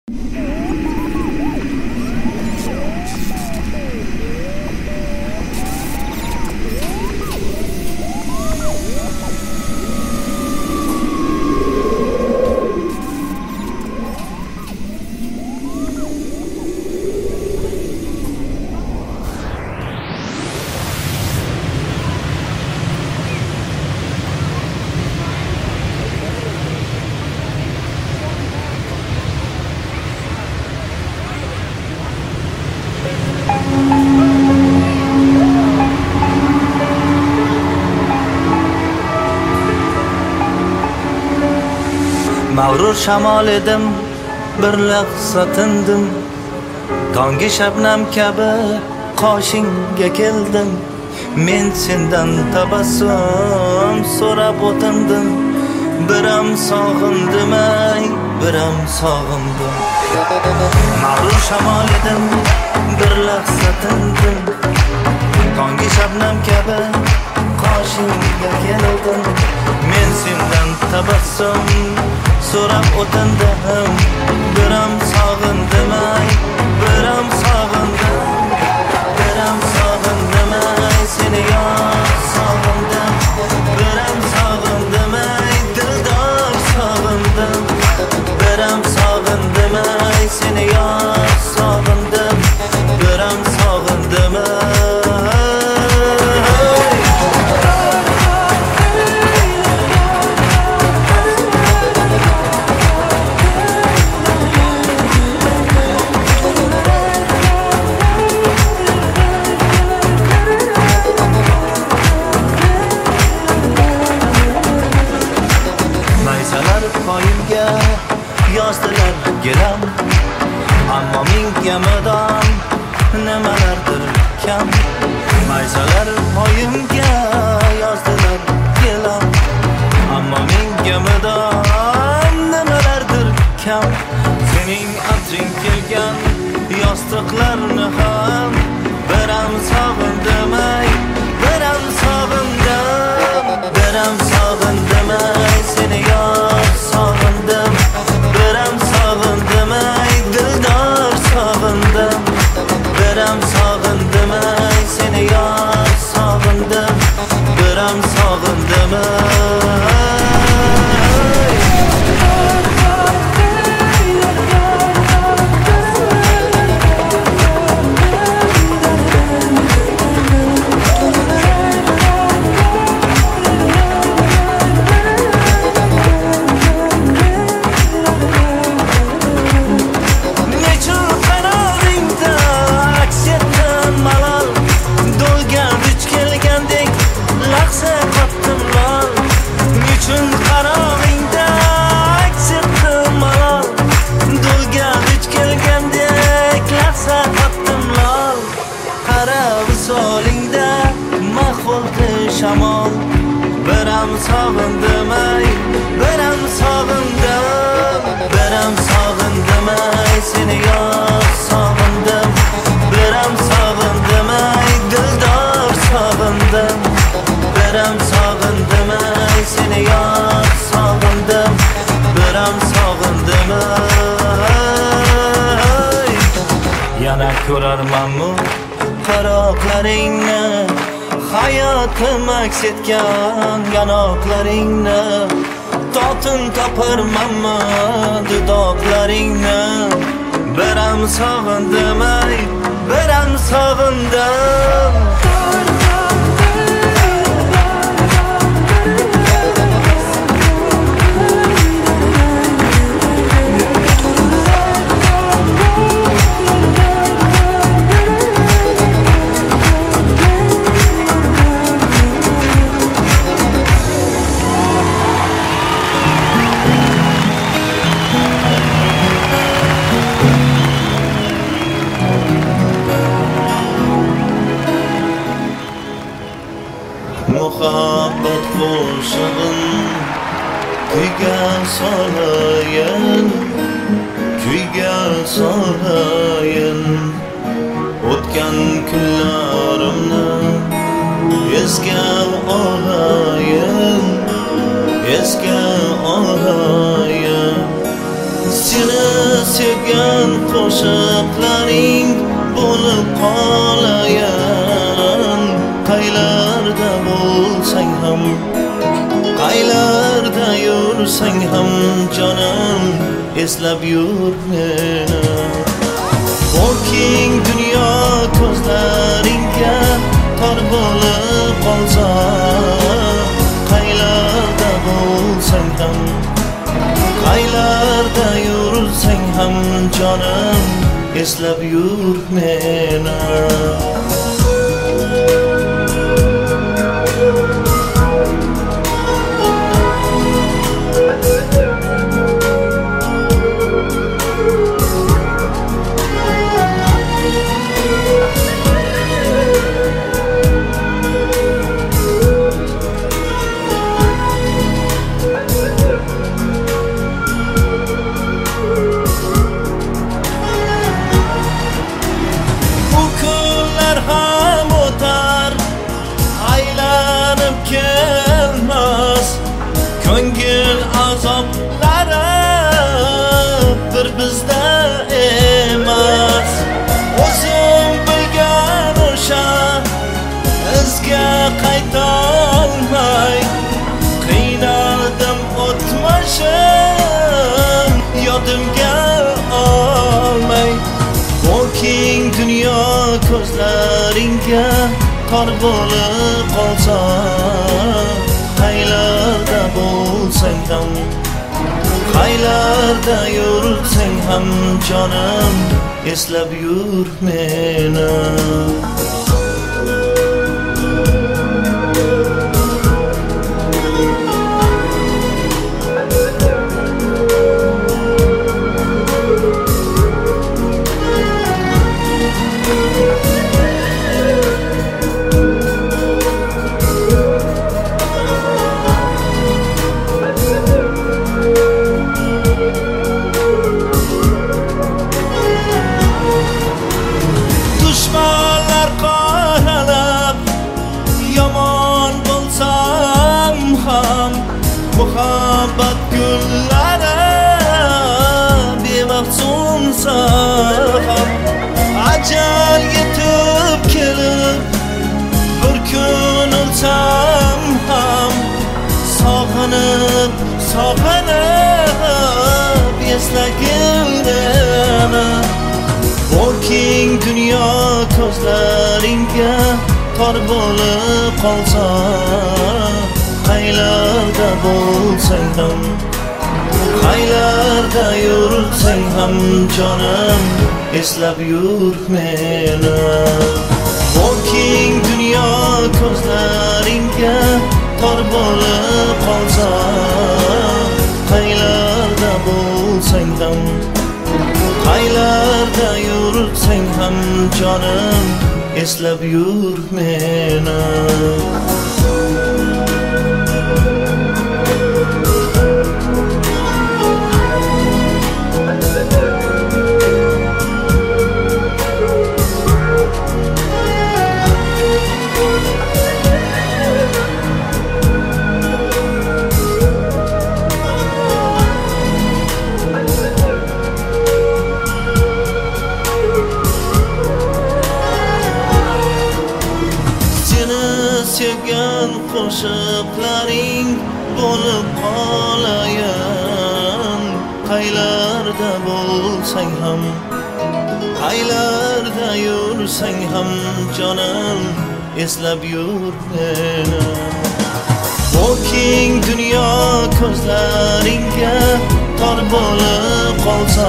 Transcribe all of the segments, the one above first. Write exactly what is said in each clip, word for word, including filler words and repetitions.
Mağrur shamol edim, bir lahza tindim. Tonggi shabnam kabi qoshingga keldim. Men sendan tabassum so'rab o'tindim. Biram sog'indim ay, biram sog'indim. Mağrur shamol edim, bir lahza tindim. Tonggi shabnam kabi qoshingga keldim. Men sendan tabassum so'rab o'tindim. Biram sog'indim ay, biram sog'indim. Biram sog'indim ay, seni yor sog'indim. Biram sog'indim ay, dildor sog'indim. Biram sog'indim ay, seni yor sog'indim. Biram sog'indim ay. Yozdilar gilam, ammo menga mudom nimalardir kam. Maysalar poyimga yozdilar gilam, ammo menga mudom nimalardir kam. Sening abjing kelgan yostiqlarni ham biram sog'indim ay, biram sog'indim. Biram sog'indim ay, seni yor sog'indim. Biram sog'indim ay, dildor sog'indim. Biram sog'indim ay, seni yor sog'indim. Biram sog'indim ay. Shamol, biram sog'indim ay, biram sog'indim. Biram sog'indim ay, seni yor sog'indim. Biram sog'indim ay, dildor sog'indim. Biram sog'indim ay, seni yor sog'indim. Biram sog'indim ay. Yana ko'rarmanmi qaroqlaringni, hayotim aks etgan yanoqlaringni. Totin topirmanmi dudoqlaringni. Biram sog'indim ay, biram sog'indim. Muhabbat qo'shig'in kuyga solayin, kuyga solayin. O'tgan kunlarimni esga olayin, esga olayin. Seni sevgan qo'shiqlaring bo'lib qolayan. Qaylarda bo'lsang ham, qaylarda yursang ham jonim, eslab yur meni. Bu keng dunyo ko'zlaringga tor bo'lib qolsa, qaylarda bo'lsang ham, qaylarda yursang ham jonim, eslab yur meni. Ko'ngil azoblari bir bizda emas. O'zim bilgan o'sha izga qaytolmay qiynaldim o'tmishim yodimga olmay. Bu keng dunyo ko'zlaringga tor bo'lib qolsa, qaylarda bo'lsang ham, qaylarda yursang ham jonim, eslab yur meni. Dushmanlar qoralab yomon bo'lsam ham, muhabbat gullari bemafsunsa ham, ajal yetib kelib bir kun o'lsam ham, sog'inib sog'inib eslagildim. Bu keng dunyo ko'zlaringga tor bo'lib qolsa, qaylarda bo'lsang ham, qaylarda yursang ham jonim, eslab yur meni. Bu keng dunyo ko'zlaringga tor bo'lib qolsa, qaylarda bo'lsang ham, qaylarda yursang ham jonim, eslab yur meni. Sevgan qo'shiqlaring bo'lib qolayan. Qaylarda bo'lsang ham, qaylarda yursang ham jonim, eslab yur meni. Bu keng dunyo ko'zlaringga tor bo'lib qolsa,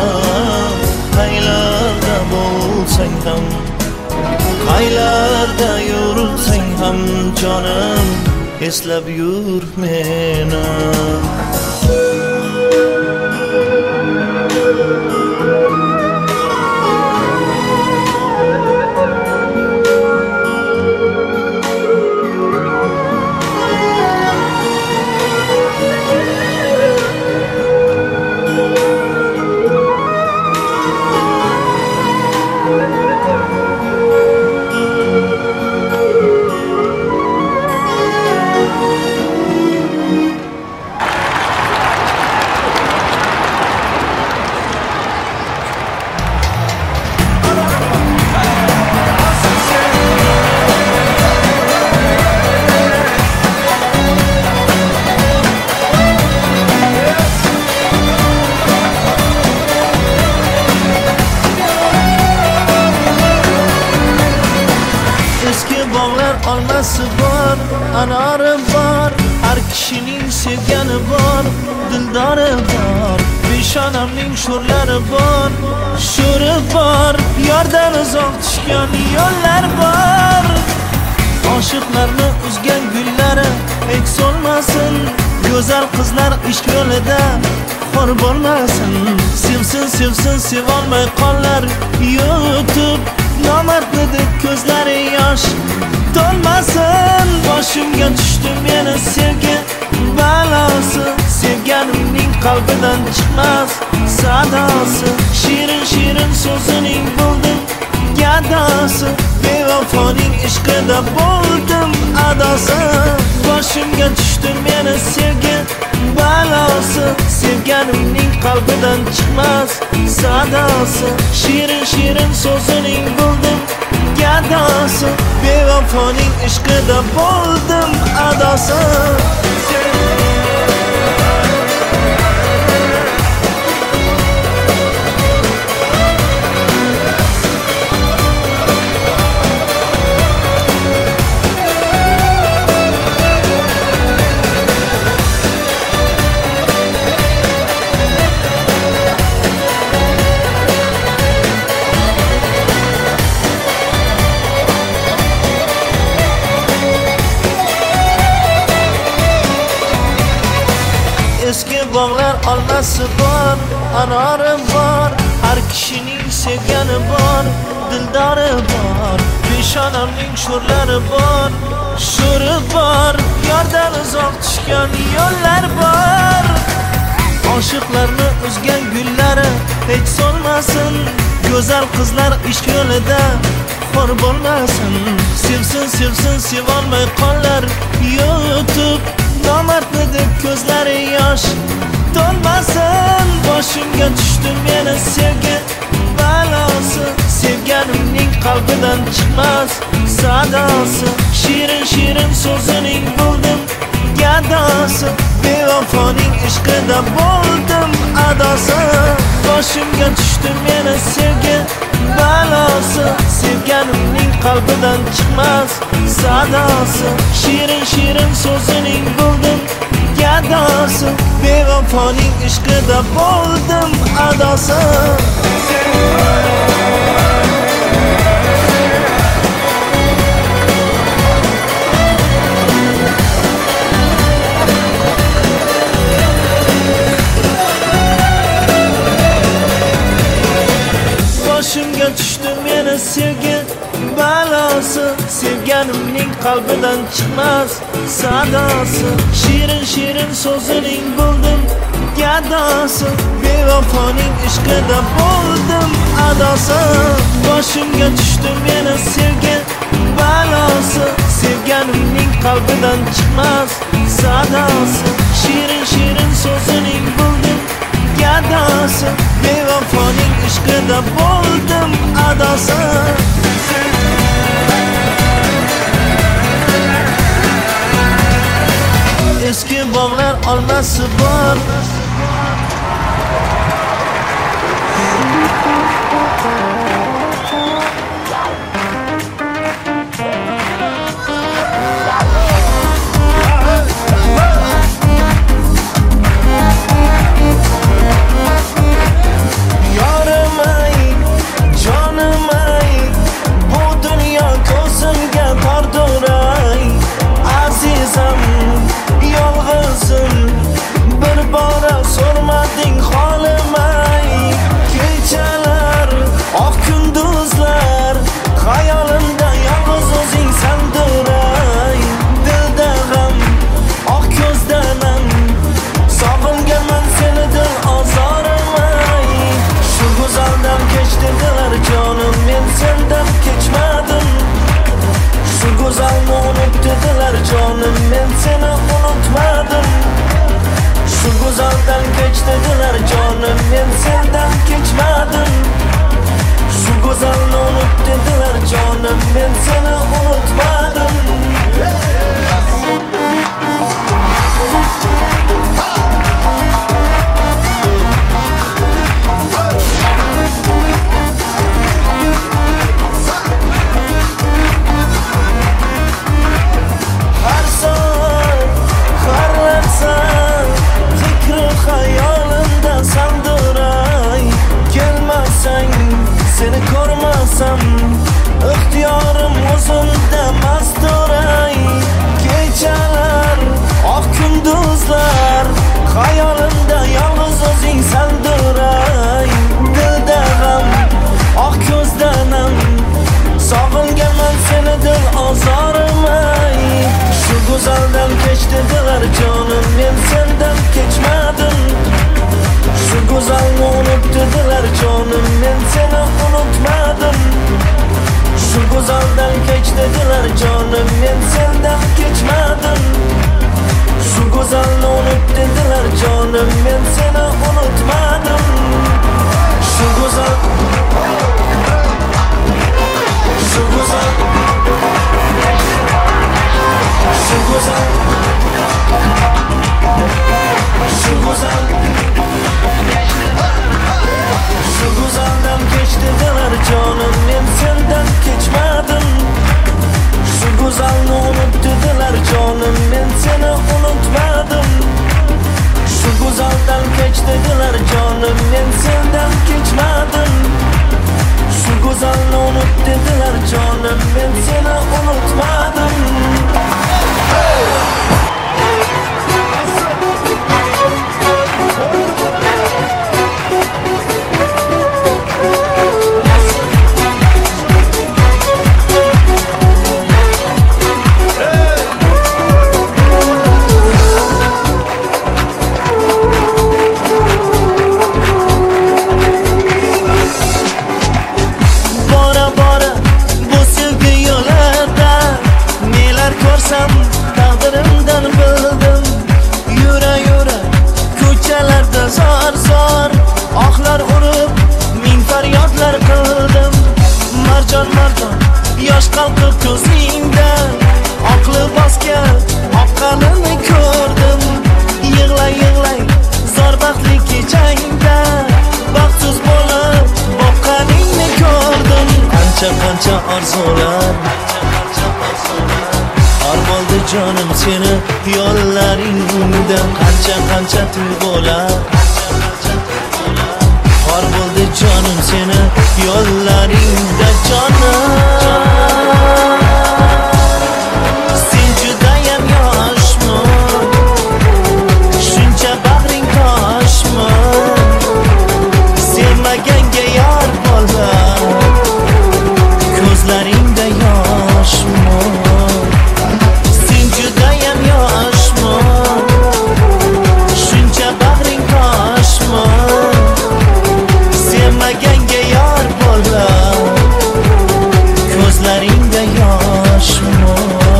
qaylarda bo'lsang ham, qaylarda yursang ham jonim, eslab yur meni. olmasi bor, anori bor, har kishining sevgani bor, dildori bor. Peshonamning sho'rlari bor, sho'ri bor, yordan uzoq tushgan yo'llar bor. Oshiqlarni uzgan gullari eks olmasin, go'zal qizlar ishq yo'lida xor bo'lmasin. Sevsin, sevsin, sevolmay qollar yutib, nomardni deb ko'zlari yosh to'lmasin. Boshimga tushdi meni sevgi balosi, sevganimning qalbidan chiqmas sadosi. Shirin shirin so'zining bo'ldim gadosi, bevafoning ishqida bo'ldim adosi. Boshimga tushdi meni sevgi balosi, sevganimning qalbidan chiqmas sadosi. Shirin shirin so'zining bo'ldim gadosi, bevafoning ishqida bo'ldim adosi. Eski bog'lar olmasi bor, anori bor, har kishining sevgani bor, dildori bor. Peshonamning sho'rlari bor, sho'ri bor, yordan uzoq tushgan yo'llar bor. Oshiqlarni uzgan gullari hech solmasin, go'zal qizlar ishq yo'lida xor bo'lmasin. Sevsin, sevsin, sevolmay qollar yutib, nomardni deb ko'zlari yosh to'lmasin. Boshimga tushdi meni sevgi balosi, sevganimning qalbidan chiqmas sadosi. Shirin shirin so'zining bo'ldim gadosi, bevafoning ishqida bo'ldim adosi. Boshimga tushdi meni sevgi balosi, sevganimning qalbidan chiqmas sadosi. Shirin shirin so'zining bo'ldim gadosi, bevafoning ishqida bo'ldim adosi. Boshimga tushdi meni sevgi balosi, sevganimning qalbidan chiqmas sadosi. Shirin shirin so'zining bo'ldim gadosi, bevafoning ishqida bo'ldim adosi. Boshimga tushdi meni sevgi balosi, sevganimning qalbidan chiqmas sadosi. Shirin shirin so'zining bo'ldim gadosi, bevafoning ishqida bo'ldim adosi. Eski bog'lar olmasi bor, jonim men seni unutmadim. Shu go'zaldan kech dedilar jonim men sendan kechmadim. Shu go'zalni unut dedilar jonim men seni unutmadim. seni unutmadım. Shu go'zaldan kech dedilar jonim, men sendan kechmadim. Shu go'zalni unut dedilar jonim, men seni unutmadim. Shu go'zal Shu go'zal Shu go'zal Shu go'zal Shu go'zaldan kech dedilar jonim, men sendan kechmadim. Shu go'zalni unut dedilar jonim, men seni unutmadim. Shu go'zaldan kech dedilar jonim, men sendan kechmadim. Shu go'zalni unut dedilar jonim, men seni unutmadim. Taqdirimdan bildim, yura yura ko'chalarda zor zor oqlar urib ming faryodlar qildim. Marjon marjon yosh qalqib ko'zingdan oqli bosgan oqqanini ko'rdim. Yig'lay yig'lay zor baxtli kechangda baxtsiz bo'lib boqqaningni ko'rdim. Qancha qancha orzular bo'ldi jonim seni yo'llaringda, qancha qancha tuyg'ular xor bo'ldi jonim seni yo'llaringda. Jonim sen judayam yoshmi, shuncha bag'ring toshmi, sevmaganga yor bola ko'zlaringda yoshmi. Judayam yoshmi, shuncha bag'ring toshmi, sevmaganga yor bola ko'zlaringda yoshmi.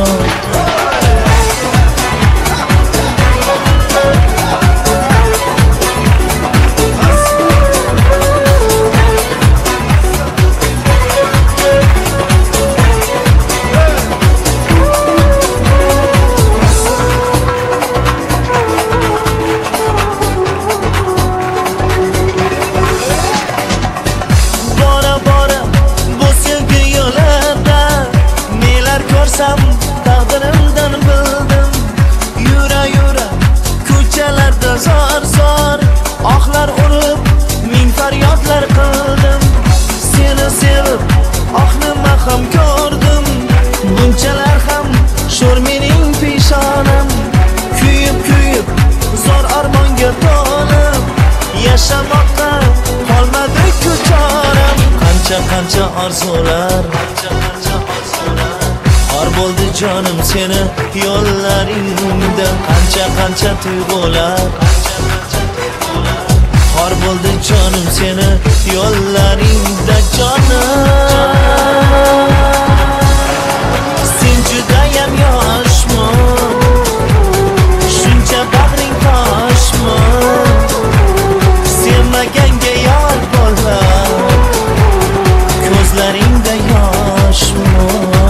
Taqdirimdan bildim, yura yura ko'chalarda zor zor oqlar urib ming faryodlar qildim. Seni sevib oq nima ham ko'rdim, bunchalar ham sho'r mening peshonam. Kuyib kuyib zor armonga to'lib yashamoqqa qolmadi ko'charam. Qancha qancha orzular xor bo'ldi jonim seni yo'llaringda, qancha qancha tuyg'ular xor bo'ldi jonim seni yo'llaringda. Jonim sen judayam yoshmi, shuncha bag'ring toshmi, sevmaganga yor bola ko'zlaringda yoshmi.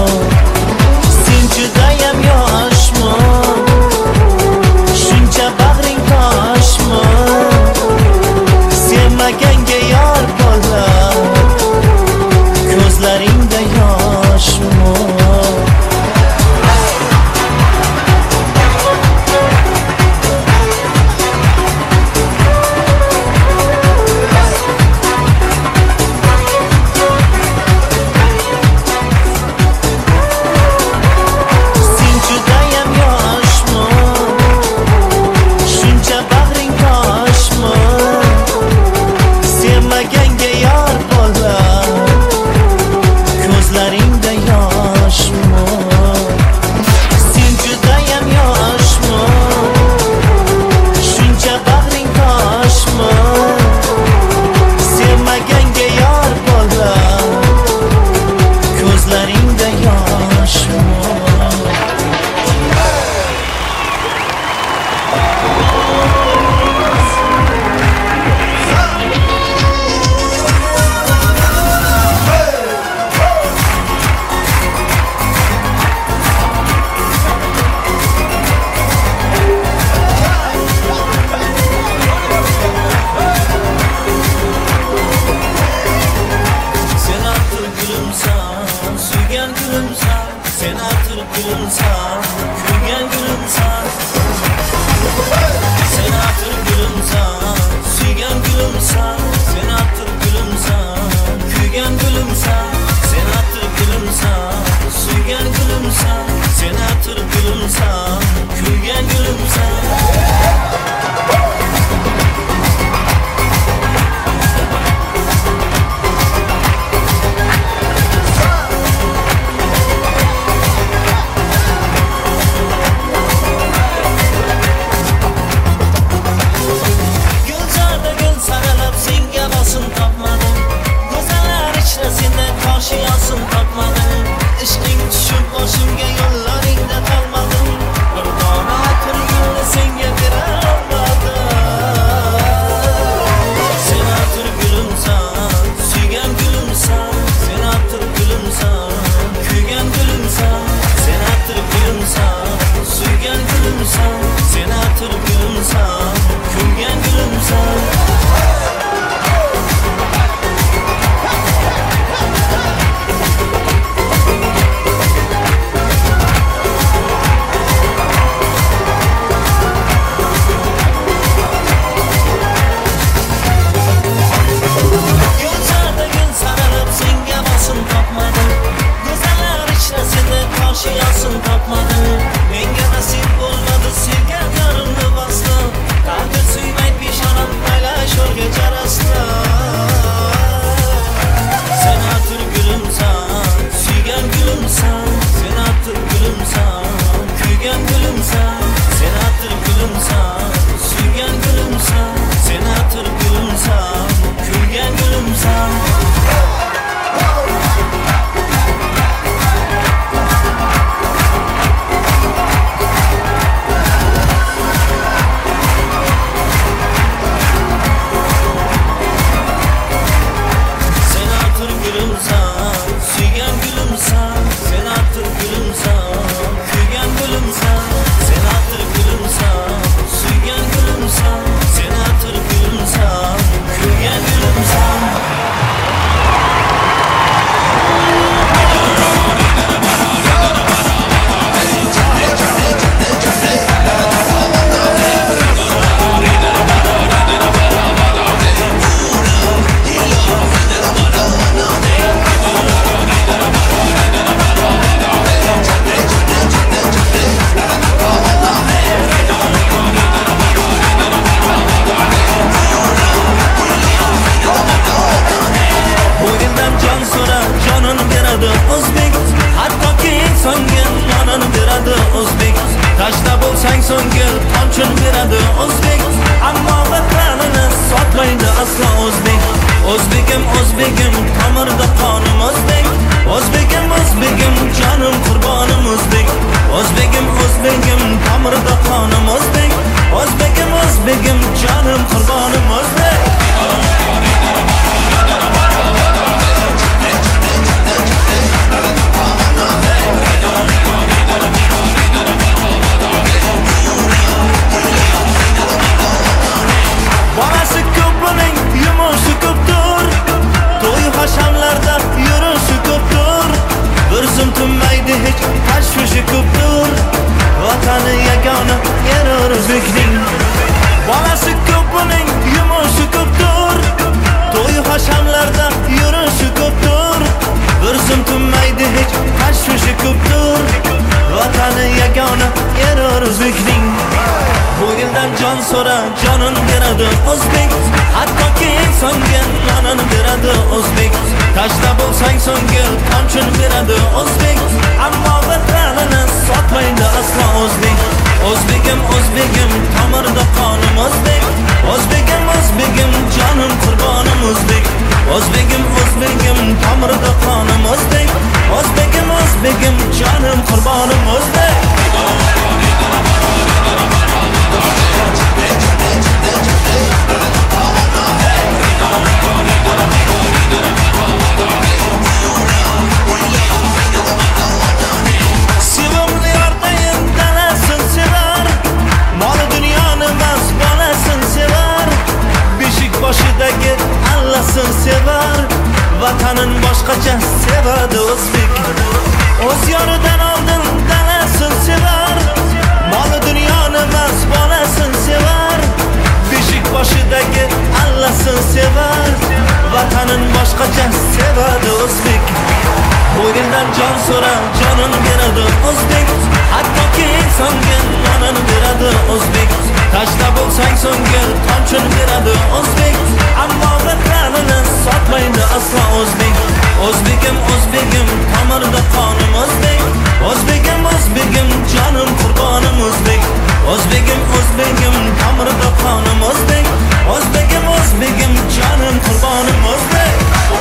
Judayam yoshmi, shuncha bag'ring toshmi, sevmaganga yor bola kuygan gülümsen, sen atır gülümsen, kuygan gülümsen. Yaşayasın tapmadım, ishqing tushib boshimga yo'llaringda qolmadim. Bir dona turgulni senga bera olmadim. Sen atir gulumsan, suygan gulumsan, sen atir gulumsan, kuygan gulumsan. Sen atir gulumsan, suygan gulumsan, sen atir gulumsan, kuygan gulumsan. Yaşayasın tapmadım, menga nasip bo'lmadi sevgan yorimni bosdim. Taqdir suymaydi peshonam paylash yo'lga jarasdim. Sen atir gulumsan, suygan gulumsan, sen atir gulumsan, kuygan gulumsan. Sen atir gulumsan, suygan gulumsan, sen atir gulumsan, kuygan gulumsan. Tashla bo'lsang so'nggi tomchin beradi o'zbek. Ammo vatanini sotmaydi aslo o'zbek. O'zbegim o'zbegim tomirda qonim o'zbek. O'zbegim o'zbegim jonim qurbonim o'zbek. O'zbegim o'zbegim tomirda qonim o'zbek. O'zbegim o'zbegim jonim qurbonim o'zbek. Bolasi ko'pining yumushi ko'pdir, to'y hashamlarda yurishi ko'pdir. Bir zum tinmaydi hech tashvishi ko'pdir, vatani yagona erur o'zbekning. Bolasi ko'pining yumushi ko'pdir, to'y hashamlarda yurishi ko'pdir. Bir zum tinmaydi hech tashvishi ko'pdir, vatani yagona erur o'zbekning. Bu yildan jon so'ra, jonin beradi o'zbek. Hattoki insonga jonini beradi o'zbek. Tashla bo'lsang so'nggi tomchin beradi o'zbek. Ammo vatanini sotmaydi aslo o'zbek. O'zbegim o'zbegim tomirda qonim o'zbek. O'zbegim o'zbegim jonim qurbonim o'zbek. O'zbegim o'zbegim tomirda qonim o'zbek. O'zbegim o'zbegim jonim qurbonim o'zbek. Sevimli yordayim dalasin sevar, mol dunyoni emas bolasin sevar. Beshik boshidagi allasin sevar, vatanin boshqacha sevadi o'zbek. O'z yoridan oldin dalasin sevar, mol dunyoni emas bolasin sevar. Beshik boshidagi allasin sevar, vatanin boshqacha sevadi o'zbek. Ko'ngildan jon so'ra jonini beradi o'zbek, hattoki insonga jonini beradi o'zbek. Tashla bo'lsang so'ngga tomchini beradi o'zbek, ammo vatanini sotmaydi aslo o'zbek. O'zbegim o'zbegim tomirda qonim o'zbek, o'zbegim o'zbegim jonim qurbonim o'zbek. O'zbegim o'zbegim tomirda qonim o'zbek, o'zbegim o'zbegim jonim qurbonim o'zbek.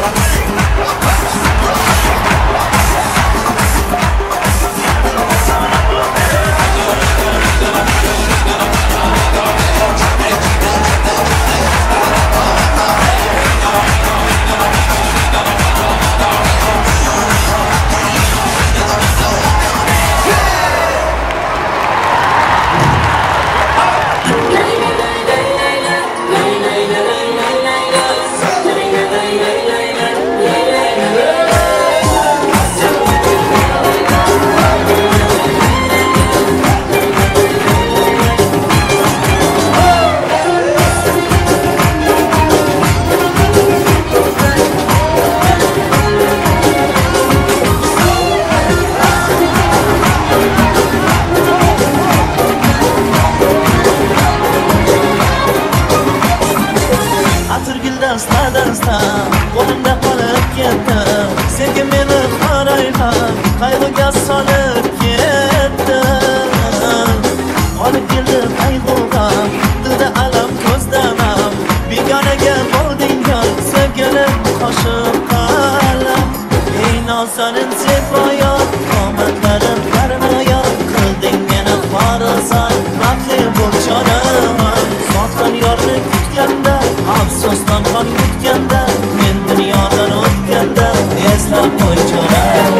Qo'limda qolib ketdi, senga meni qarayman, qayg'uga solib ketdi. Olib keldi qayg'uga, dilda alam ko'zda g'am, begonaga bo'lding yor, sevgilim qo'shib qalam. Ey nozonin sefoyor, qomatlarim parnoyor, qilding meni xorozon, baxtli bo'l jonim. Sotgan yorni kutganda, afsusdan qon yutganda, men dunyodan o'tganda eslab qo'y jonim.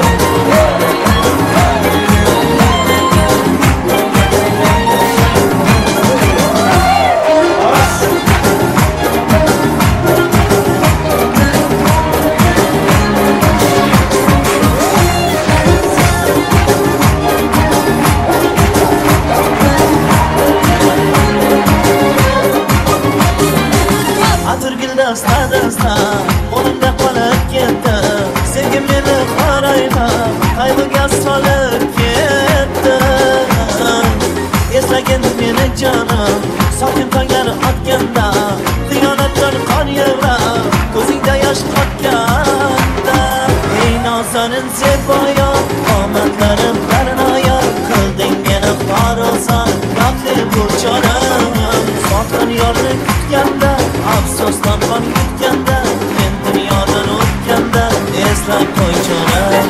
Qo'limda qolib ketdi, senga meni qarayman, qayg'uga solib ketdi. Eslagin meni jonim, sokin tonglar otganda, xiyonatdan qon yig'lab, ko'zingda yosh qotganda. Ey nozonin sefoyor, qomatlarim parnoyor, qilding meni xorozon, baxtli bo'l jonim. Sotgan yorni kutganda, afsusdan qon yutganda, men dunyodan o'tganda eslab qo'y jonim.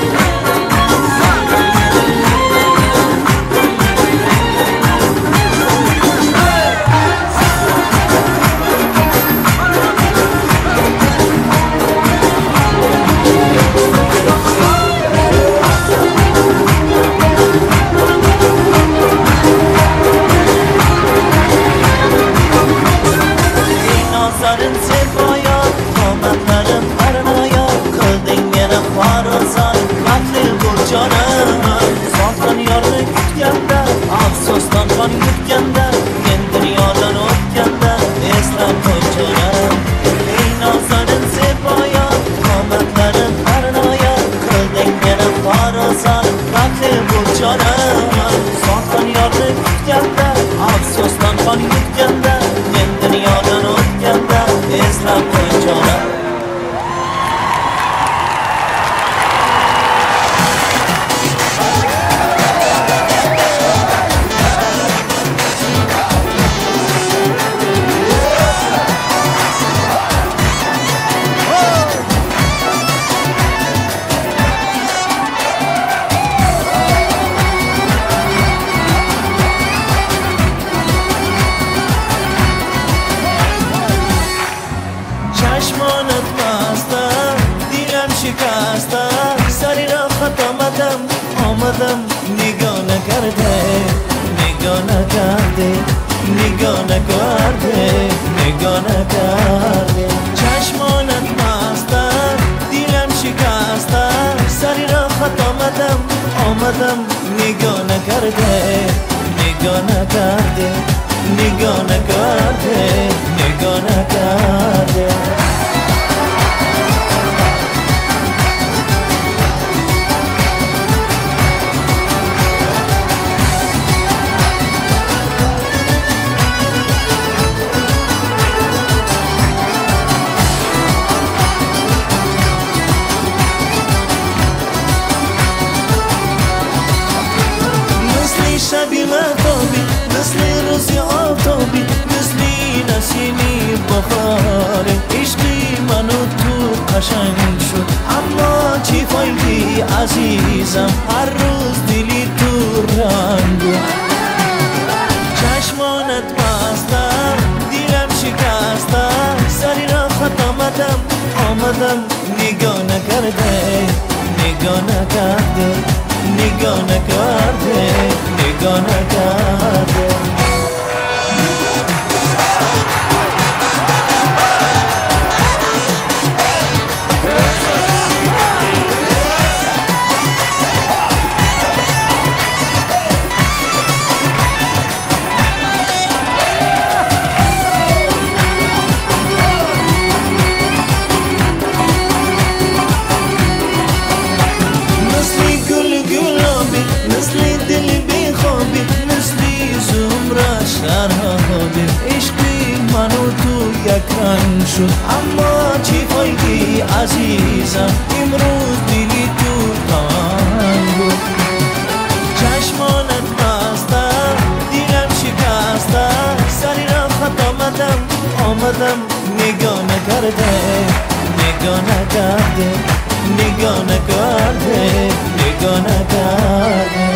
Afsusdan qon yutganda, men dunyodan o'tganda eslab qo'y jonim. Ey nozonin sefoyor, qomatlarim parnoyor, qilding meni xorozon, baxtli bo'l jonim. Sotgan yorni kutganda, afsusdan qon yutganda, men dunyodan o'tganda eslab qo'y jonim. Nigona karde, nigona karde, nigona karde, nigona karde. Chashmonat masta, dilam shikasta, sari rohat omadam, omadam. Nigona karde, nigona karde, nigona karde, nigona karde. قشنگ شد. اما چی فایدی عزیزم هر روز دلی تو رنگ. چشمانت مستم دیلم شکستم سری را خط آمدم آمدم نگاه نکرده نگاه نکرده نگاه نکرده نگاه نکرده. عشقی منو تو یک رنگ شد. اما چی فایدی عزیزم امروز دلی تو تنگ بود. چشمانت بستم دیلم شکستم سری را خط آمدم آمدم نگاه نکرده نگاه نکرده نگاه نکرده نگاه نکرده.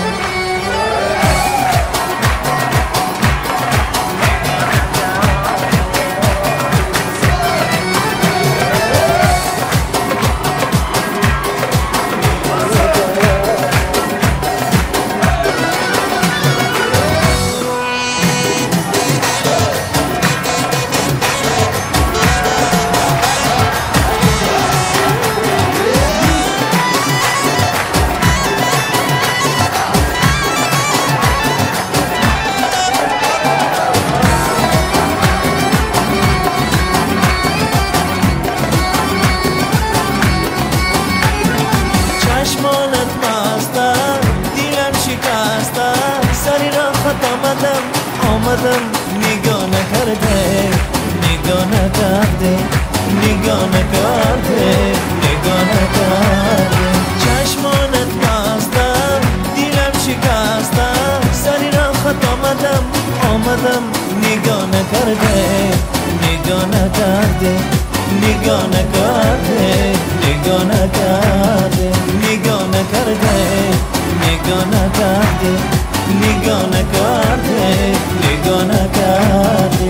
چشمانت مستم دیلم شکستم سری را خط آمدم آمدم نگاه نکرده نگاه نکرده نگاه نکرده نگاه نکرده. چشمانت مستم دیلم شکستم سری را خط آمدم آمدم نگاه نکرده نگاه نکرده نگاه نکرده نگاه نکرده نگاه نکرده نگاه نکرده نگاه نکرده نگاه نکرده.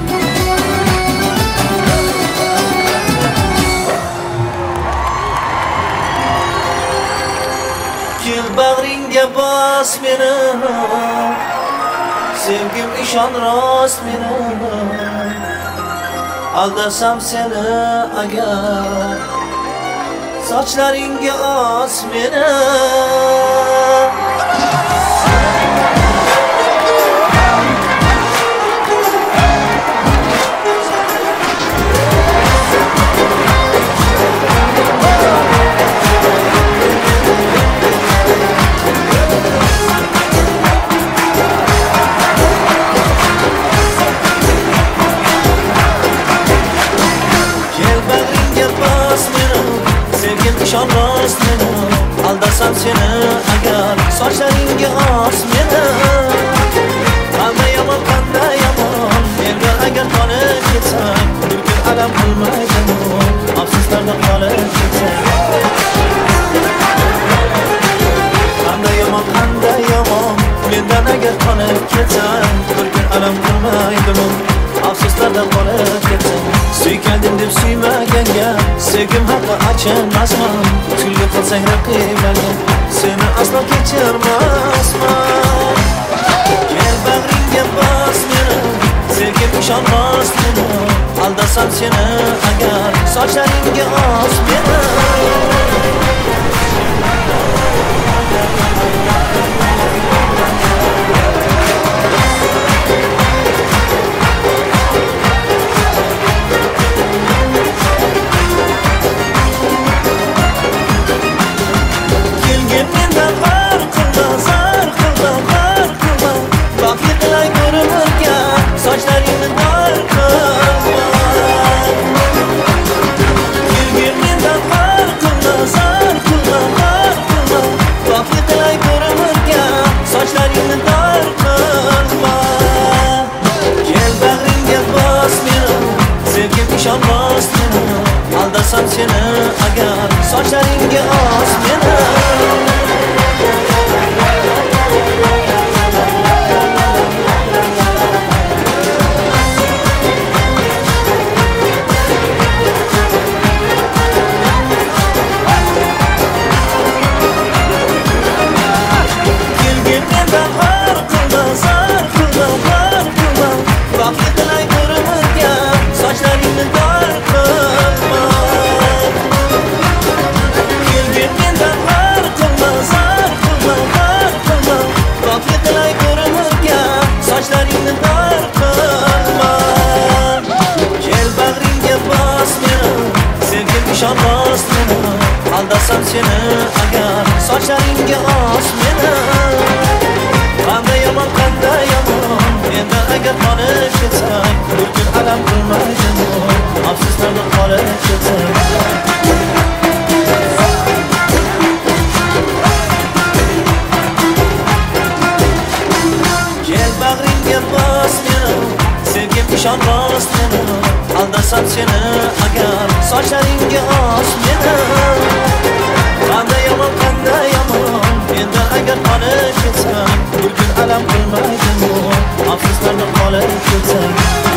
Gel bağrınga bas meni sevgim ishon rost meni aldasam seni agar sochlaringga os meni. Ishon rost meni aldasam seni agar sochlaringga os meni. Qanday yomon qanday yomon menga agar qolib ketsang bir kun alam qilmaydi afsuslarda qolib ketsang. Qanday yomon qanday yomon mendan agar qolib ketsang bir kun alam qilmaydi afsuslarda qolib ketsang. Suygandim deb suymaganga sevgim haqi achinmasman kulgi qilsang raqiblarga seni aslo kechirmasman. Gel bag'ringga bos meni sevgim ishon rost meni aldasam seni agar sochlaringga os meni. Sochlaringni dar qilma, kelgin seni agar sochlaringga os meni. Aldasam seni agar sochlaringga os meni. Qanday yomon qanday yomon endi agar qolib ketsang bir kun alam qilmaydim afsuslardan qolib ketsang. Kel bag'ringga bos meni, sevgim ishon rost meni. Aldasam seni agar sochlaringga os meni. Qanday yomon qanday yomon endi agar qolib ketsang bir kun alam qilmaydim afsuslardan qolib ketsang.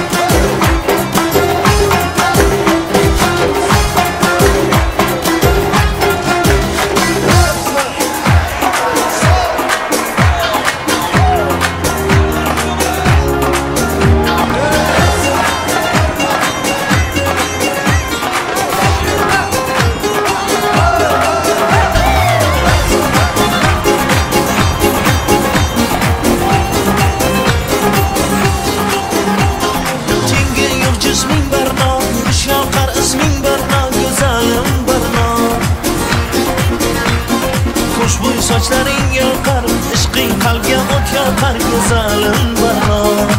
Sochlaring yoqar, ishqing qalbga o't yoqar, go'zalim barno.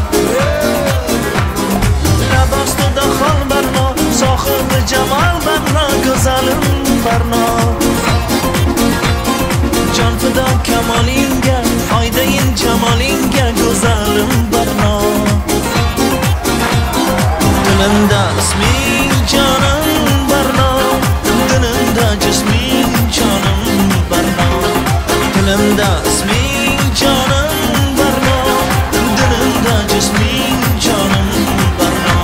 Labostida xol barno, sohibi jamol barno, go'zalim barno. Jon fido kamolingga, oydayin jamolingga, go'zalim barno. Dilimda isming jonim barno, dilimda jisming jonim barno. Dilimda isming jonim barno, dilimda jisming jonim barno.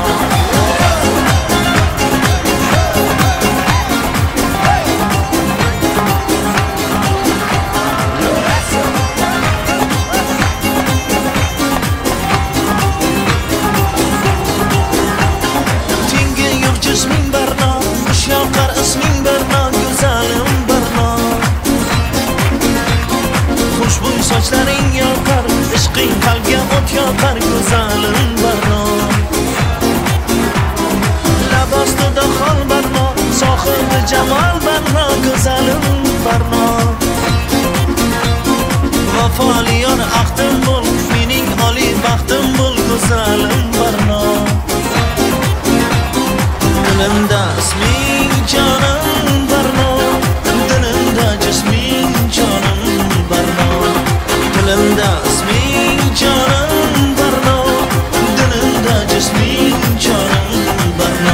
Tengi yo'q jisming barno, xush yoqar isming barno, go'zalim barno. Xushbo'y sochlaring yoqar, ishqing qalbga o't yoqar, go'zalim barno. Labostida xol barno, sohibi jamol barno, go'zalim barno. Vafoli yor aqdim bo'l, mening oliy baxtim bo'l, go'zalim barno. Dilimda isming jonim barno, dilimda jisming jonim barno. Dilimda isming jonim barno, dilimda jisming jonim barno.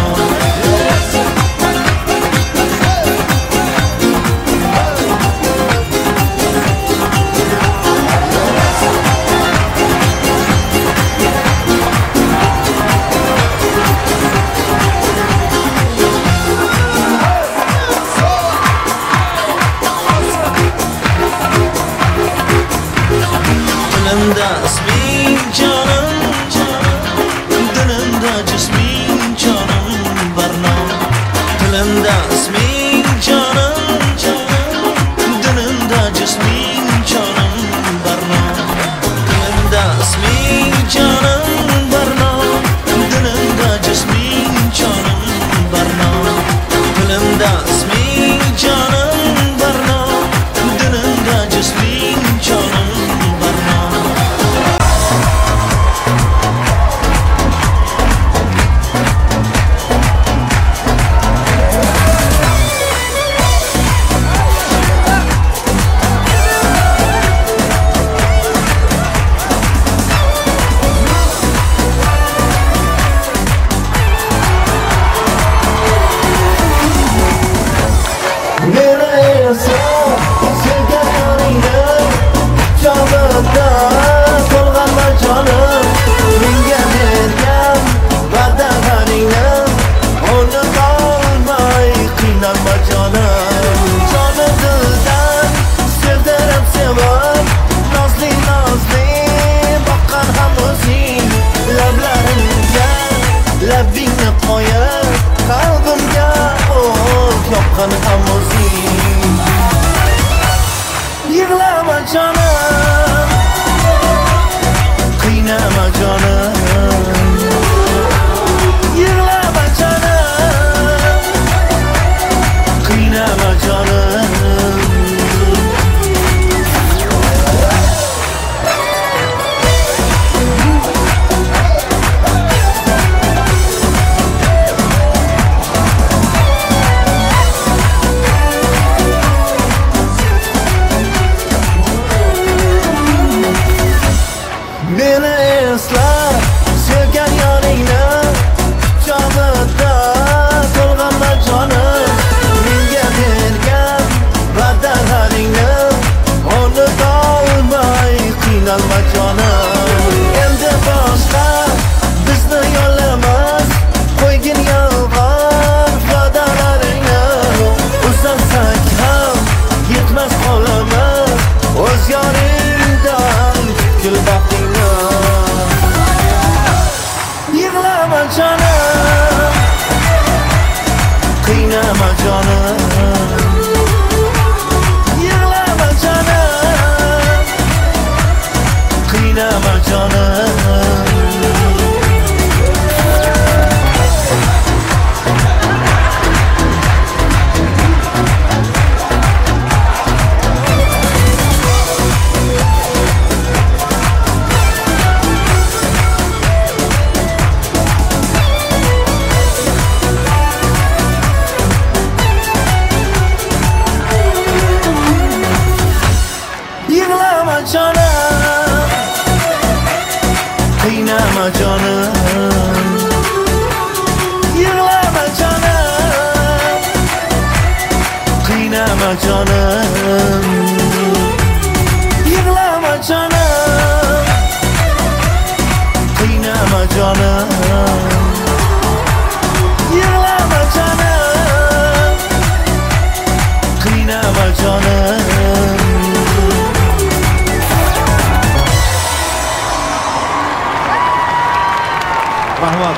qiynama jonim. Meni esla, sevgan yoningni quchog'ida to'lg'anma jonim. Menga bergan va'dalaringni o'rnida olmay qiynalma jonim. Endi boshqa bizni yo'llamas, qo'ygin yolg'on va'dalaringni. Uzatsak ham yetmas qolamiz o'z yoringdan kul baxtingni. Yig'lama jonim, qiynama jonim. Yig'lama jonim, qiynama jonim. Yig'lama jonim, qiynama jonim. Yig'lama jonim, qiynama jonim. Yig'lama jonim, qiynama jonim. Yig'lama jonim, qiynama jonim. Rahmat.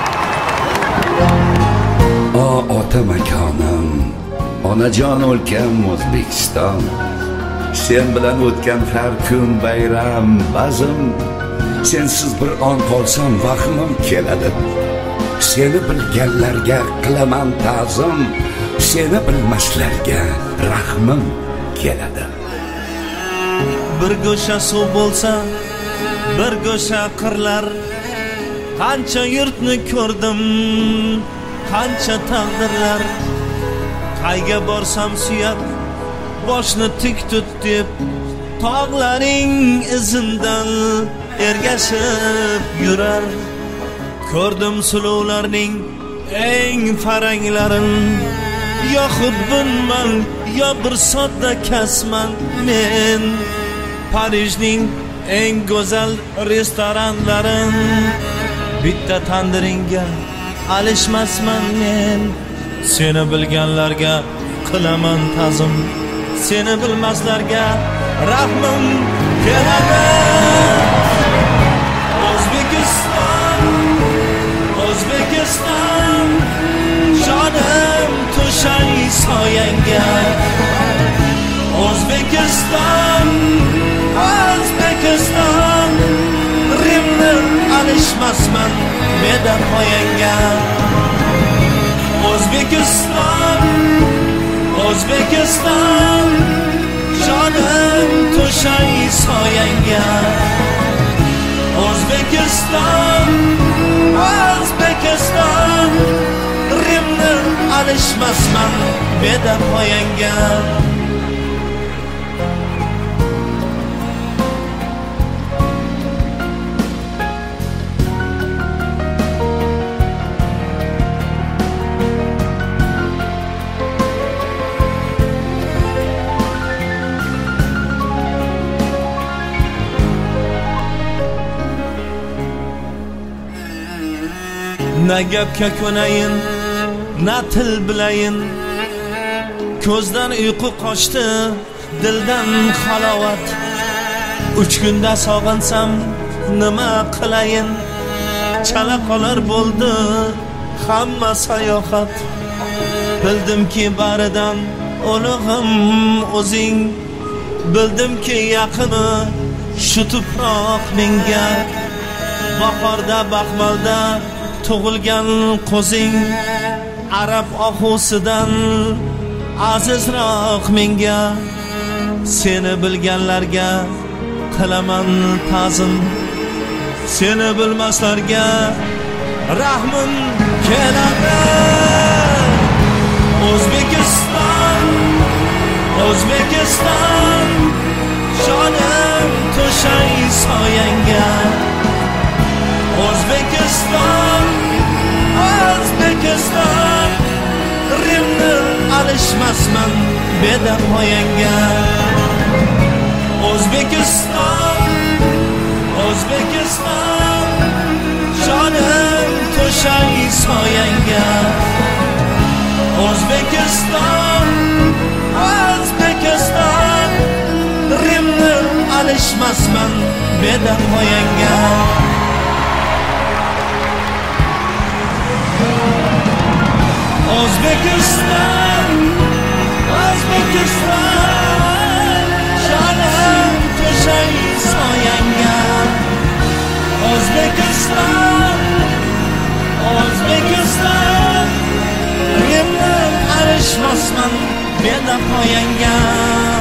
O ota makonim, onajon o'lkam O'zbekiston, sen bilan o'tgan har kun bayram bazm, sensiz bir on qolsam vahimim keladi. Seni bilganlarga qilaman ta'zim, seni bilmaslarga rahmim keladi. Bir go'sha suv bo'lsa, bir go'sha qirlar. Qancha yurtni ko'rdim, qancha taqdirlar. Qayga borsam suyab, boshni tik tut deb, tog'laring izindan ergashib yurar. Ko'rdim suluvlarning eng faranglarin. Yo xudbinman, yo bir sodda kasman men. Parijning eng go'zal restoranlarin. Bitta tandiringga alishmasman men. Seni bilganlarga qilaman ta'zim, seni bilmaslarga rahmim keladi. O'zbekiston, O'zbekiston, jonim to'shay soyangga. O'zbekiston, O'zbekiston, rimni alishmasman medan poyangga. O'zbekiston, O'zbekiston, jonim to'shay soyangga. O'zbekiston, O'zbekiston, rimni alishmasman medan poyangga. Na gapga ko'nayin, na til bilayin. Ko'zdan uyqu qochdi, dildan halovat. Uch kunda sog'insam nima qilayin? Chala qolar bo'ldi hamma sayohat. Bildimki baridan ulug'im o'zing. Bildimki yaqini shu tuproq menga. Bahorda baxmalda tug'ilgan qo'zing, arab ohusidan azizroq menga, seni bilganlarga qilaman ta'zim, seni bilmaslarga rahmim keladi. O'zbekiston, O'zbekiston, jonim to'shay soyangga. O'zbekiston, O'zbekiston, Rimni alishmasman bedam poyangga. O'zbekiston, O'zbekiston, jonim to'shay soyangga. O'zbekiston, O'zbekiston, Rimni alishmasman bedam poyangga. O'zbekiston, O'zbekiston, jonim to'shay soyangga. O'zbekiston, O'zbekiston, Rimni alishmasman bedam poyangga.